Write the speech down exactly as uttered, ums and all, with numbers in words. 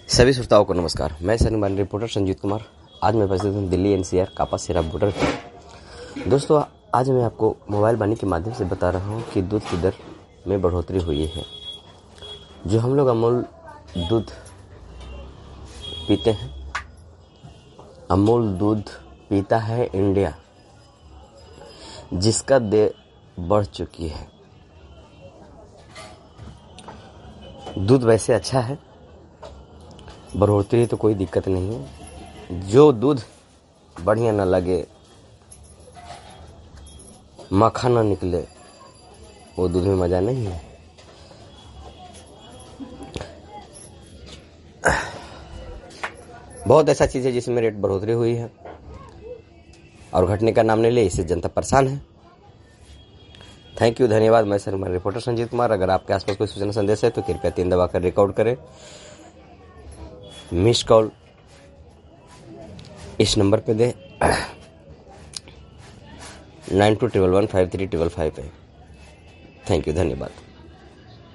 सभी श्रोताओं को नमस्कार। मैं सैनिक रिपोर्टर संजीत कुमार। आज मैं उपस्थित हूँ दिल्ली एनसीआर कापा सिरा बॉर्डर पर। दोस्तों, आज मैं आपको मोबाइल वाणी के माध्यम से बता रहा हूँ कि दूध की दर में बढ़ोतरी हुई है। जो हम लोग अमूल दूध पीते हैं, अमूल दूध पीता है इंडिया, जिसका दर बढ़ चुकी है। दूध वैसे अच्छा है, बढ़ोतरी तो कोई दिक्कत नहीं है। जो दूध बढ़िया ना लगे, मक्खन ना निकले, वो दूध में मजा नहीं है। बहुत ऐसा चीज है जिसमें रेट बढ़ोतरी हुई है और घटने का नाम नहीं ले, इससे जनता परेशान है। थैंक यू, धन्यवाद। मैं सर मैं रिपोर्टर संजीत कुमार। अगर आपके आसपास कोई सूचना संदेश है तो कृपया तीन दबाकर रिकॉर्ड करें। मिस कॉल इस नंबर पे दे nine two triple one five three triple five पे। थैंक यू, धन्यवाद।